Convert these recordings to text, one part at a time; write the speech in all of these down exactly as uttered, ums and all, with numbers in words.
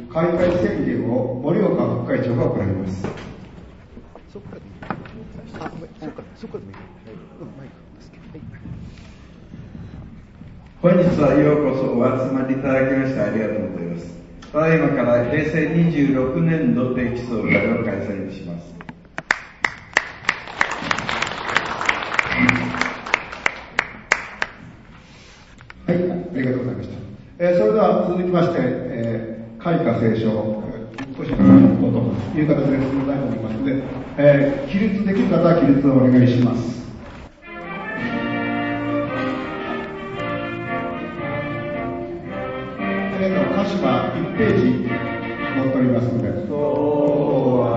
開会宣言を森岡副会長が行います。 そこからでいい。あ、ごめん、そこから、そこからでいい。うん、マイクですけど。 本日はようこそお集まりいただきましてありがとうございます。ただいまから平成にじゅうろくねん度定期総会を開催いたします。 はい、ありがとうございました。えー、それでは続きまして、えー、開花斉唱、少しのことという形で進めたいと思いますので、えー、起立できる方は起立をお願いします。えーと、歌詞はいちページ載っておりますので。そうは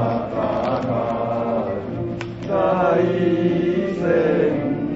たかる大戦の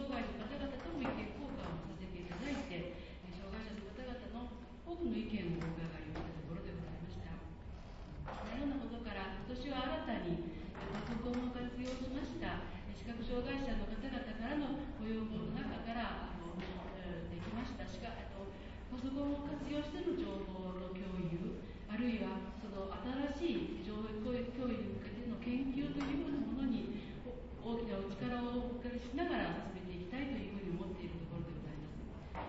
多くの意見を視覚障害者の方々からのご要望の中からあのできましたしか、あとパソコンを活用しての情報の共有、あるいはその新しい情報教育に向けての研究というようなものに大きなお力をお借りしながら進めていきたいというふうに思っているところでございます。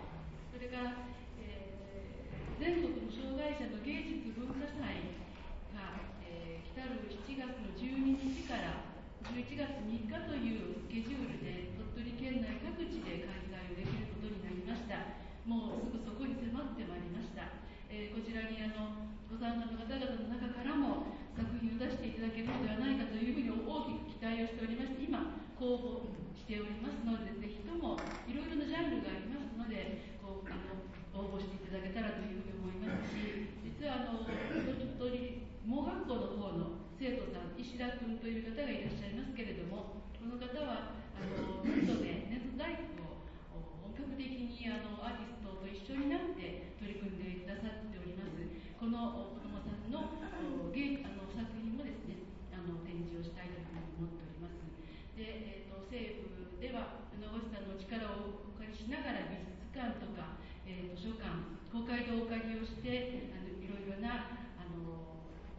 それから、えー、全国の障害者の芸術文化祭が、えー、来たるしちがつのじゅうににちからじゅういちがつみっかというスケジュールで鳥取県内各地で開催をできることになりました。もうすぐそこに迫ってまいりました。えー、こちらにあのご参加の方々の中からも作品を出していただけるのではないかというふうに大きく期待をしておりまして、今公募しておりますので、ぜひともいろいろなジャンルがありますので、こうあの応募していただけたらというふうに思いますし、実はあの鳥取盲学校の方の生徒さん、石田君という方がいらっしゃいますけれども、この方はあのネットでネット大工を本格的にあのアーティストと一緒になって取り組んでくださっております。この子どもさんの芸あの作品もですね、あの展示をしたいというふうに思っております。で、えー、と政府では名越さんの力をお借りしながら美術館とか、えー、図書館、公会堂をお借りをしてあのいろいろなあの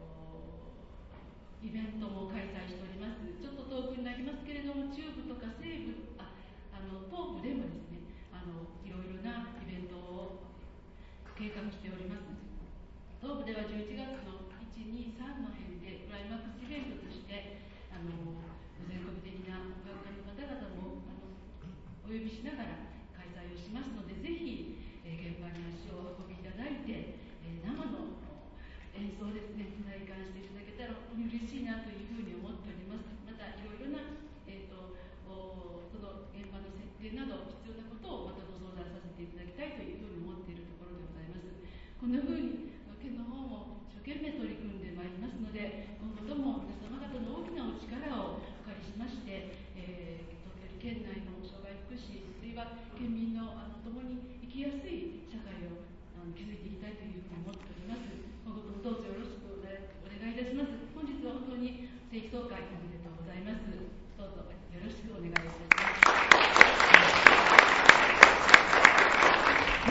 イベントも開催しております。ちょっと遠くになりますけれども、中部とか西部、ああの東部でもですね、あのいろいろなイベントを計画しております。東部ではじゅういちがつのいち、に、さんの辺でクライマックスイベントとしてあの全国的な音楽家の方々もあのお呼びしながら開催をしますので、ぜひ、えー、現場に足をお運びいただいて、えー、生の演奏ですね、体感していただけたら本当に嬉しいなというふうに思っております。またいろいろな、えー、とその現場の設定など必要なことをまたご相談させていただきたいというふうに思っているところでございます。こんなふうに県の方も一生懸命取り組んでまいりますので、今後とも皆様方の大きなお力をお借りしまして、えー、鳥取県内の障害福祉、あるいは県民のあの共に生きやすい社会をあの築いていきたいというふうに思っております。今後ともどうぞよろしくお願いいたします。本日は本当に定期総会おめでとうございます。どうぞよろしくお願いいたします。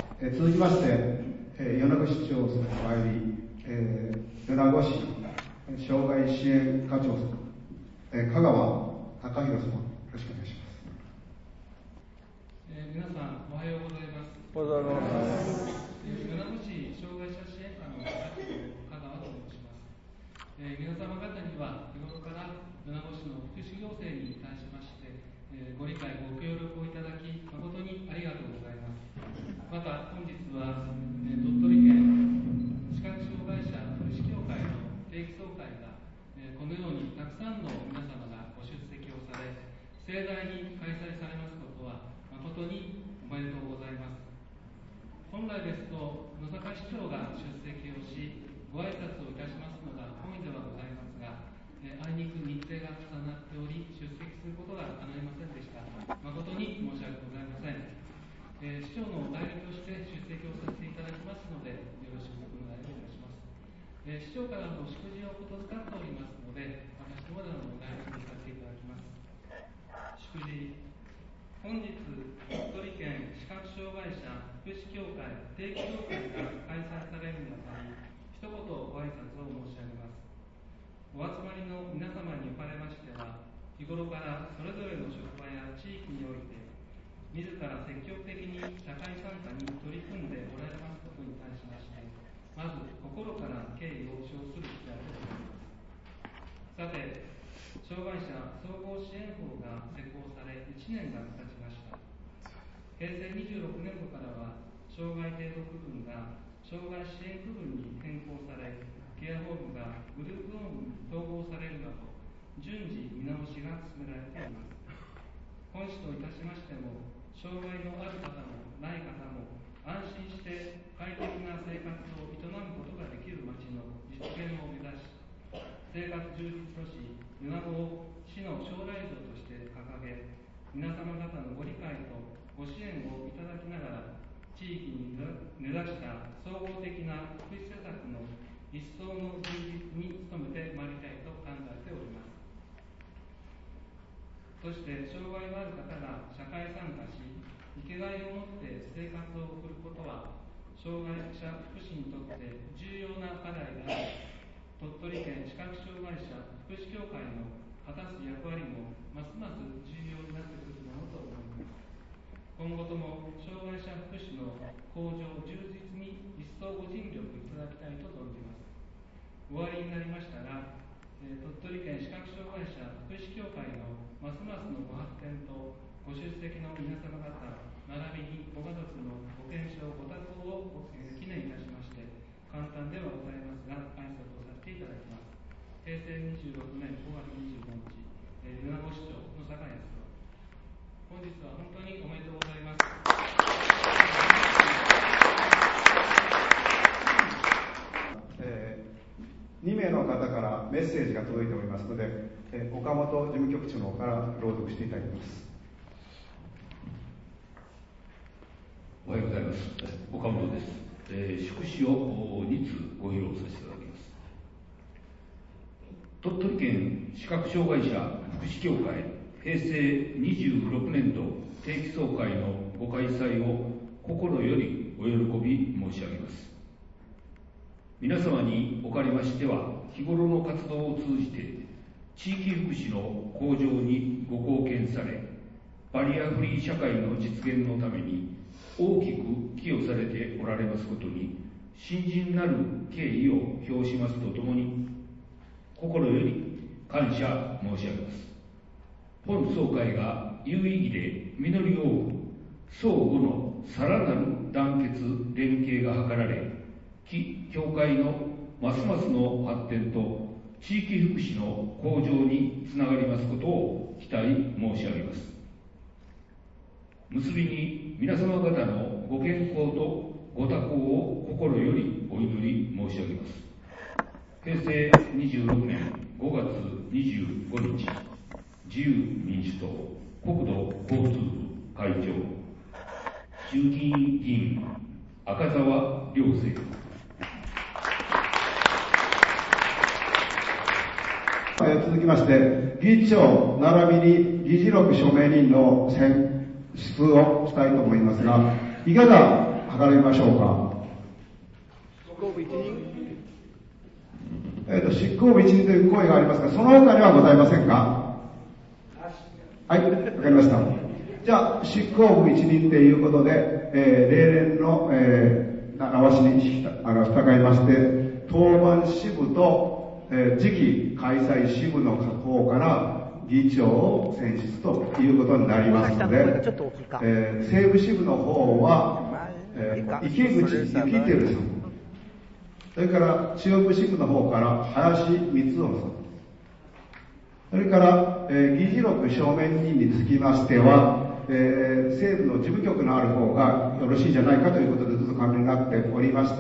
えー、続きまして、えー、米子市長参り、えー、米子市障害支援課長さん、えー、香川隆弘様、よろしくお願いします。 えー、皆さんおはようございます。 おはようございます。 えー、米子市障害者支援課の課長香川と申します。えー、皆様方には日頃から米子市の福祉行政に対しまして、えー、ご理解ご協力をいただき誠にありがとうございます。また本日は、えー、鳥取県視覚障害者福祉協会の定期総会が、えー、このようにたくさんの皆様がご出席をされ、盛大に開催されますことは誠におめでとうございます。本来ですと野坂市長が出席をしご挨拶をいたしますのが本意ではございますが、えー、あいにく日程が重なっており出席することが叶いませんでした。誠に申し訳ございません。えー、市長の代理として出席をさせていただきますのでよろしくお願いをいたします。えー、市長からの祝辞をことづかっておりますので、私どもでの代理とさせていただきます。祝辞。本日鳥取県視覚障害者福祉協会定期総会が開催されるにあたり、一言ご挨拶を申し上げます。お集まりの皆様におかれましては、日頃からそれぞれの職場や地域において自ら積極的に社会参加に取り組んでおられますことに対しまして、まず心から敬意を表する次第でございます。さて、障害者総合支援法が施行されいちねんが経ちました。へいせいにじゅうろくねんどからは障害程度区分が障害支援区分に変更され、ケアホームがグループホームに統合されるなど順次見直しが進められています。本市といたしましても、障害のある方もない方も安心して快適な生活を営むことができる街の実現を目指し、生活充実都市米子を市の将来像として掲げ、皆様方のご理解とご支援をいただきながら、地域に根ざした総合的な福祉施策の一層の充実に努めてまいりたいと考えております。 そして障害がある方が社会参加し、生きがいを持って生活を送ることは、障害者福祉にとって重要な課題であり、鳥取県視覚障害者福祉協会の果たす役割もますます重要になってくるものと思います。今後とも障害者福祉の向上、充実に一層ご尽力いただきたいと存じます。終わりになりましたら、えー、鳥取県視覚障害者福祉協会のますますのご発展とご出席の皆様方、並びにご家族のご健勝、ご多幸を、えー、記念いたしまして、簡単ではございますが、挨拶をさせていただきます。平成にじゅうろくねんごがつにじゅうごにち、えー、米子市長の坂康郎。本日は本当におめでとうございます。 えー、にめいの方からメッセージが届いておりますので、えー、岡本事務局長の方から朗読していただきます。 おはようございます。岡本です。えー、祝詞をにつご披露させていただきます。鳥取県視覚障害者福祉協会平成にじゅうろくねんど定期総会のご開催を心よりお喜び申し上げます。皆様におかれましては、日頃の活動を通じて地域福祉の向上にご貢献され、バリアフリー社会の実現のために大きく寄与されておられますことに、深甚なる敬意を表しますとともに、心より感謝申し上げます。本総会が有意義で実り多く、相互のさらなる団結連携が図られ、基協会のますますの発展と地域福祉の向上につながりますことを期待申し上げます。結びに皆様方のご健康とご多幸を心よりお祈り申し上げます。平成にじゅうろくねんごがつにじゅうごにち、自由民主党国土交通部会長、衆議院議員赤澤亮成。 続きまして、議長並びに議事録署名人の選出をしたいと思いますが、いかが図りましょうか。執行部一人、えーと、執行部一人という声がありますが、その他にはございませんか。はい、わかりました。じゃあ、執行部一人ということで、えー、例年の、えー、習わしに従いまして、当番支部とえー、次期開催支部の方から議長を選出ということになりますので、えー、西部支部の方は、えー、池口幸輝さん、それから中部支部の方から林光雄さん、それから、えー、議事録書面人につきましては、えー、西部の事務局のある方がよろしいんじゃないかということでずっと考えになっておりまして、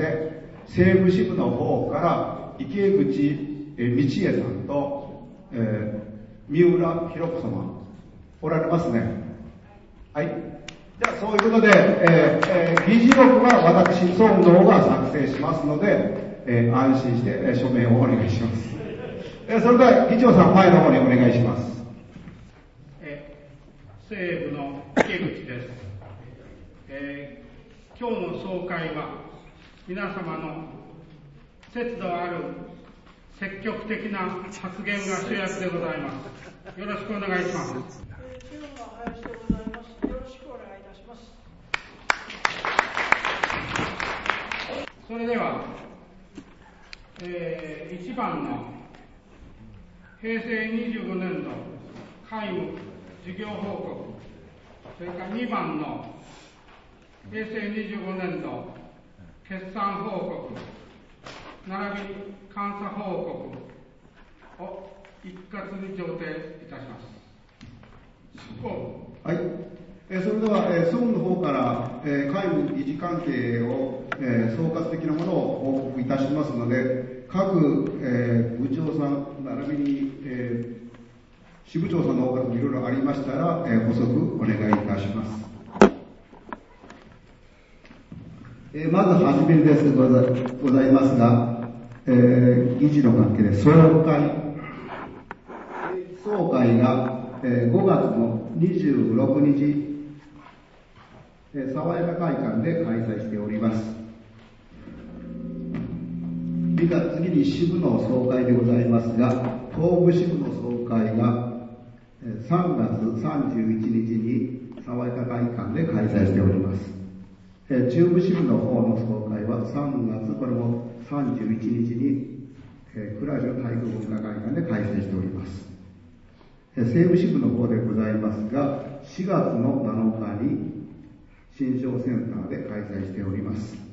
西部支部の方から池口えー、道江さんと、えー、三浦弘子様おられますね。はい。じゃあそういうことで、えーえー、議事録は私総務の方が作成しますので、えー、安心して、えー、署名をお願いします。えー、それでは議長さん前の方にお願いします。 えー、西部の池口です。えー、今日の総会は皆様の節度ある積極的な発言が主役でございます。よろしくお願いします。 えー、議論が林でございます。よろしくお願いいたします。 それでは、えー、いちばんの平成にじゅうごねんど皆務事業報告、それからにばんの平成にじゅうごねんど決算報告、並びに監査報告を一括に上呈いたします。執行部。 はい。えー、それでは、えー、総務の方から、えー、会務議事関係を、えー、総括的なものを報告いたしますので、各、えー、部長さん、並びに、えー、支部長さんの方からいろいろありましたら、えー、補足お願いいたします。えー、まずはじめですござございますが、えー、議事の関係で総会、総会がえー、ごがつのにじゅうろくにち、えー、爽やか会館で開催しております。次に支部の総会でございますが、東部支部の総会がさんがつさんじゅういちにちに爽やか会館で開催しております。中部支部の方の総会はさんがつ、これもさんじゅういちにちに倉吉の体育文化会館で開催しております。西部支部の方でございますが、しがつのなのかに新庄センターで開催しております。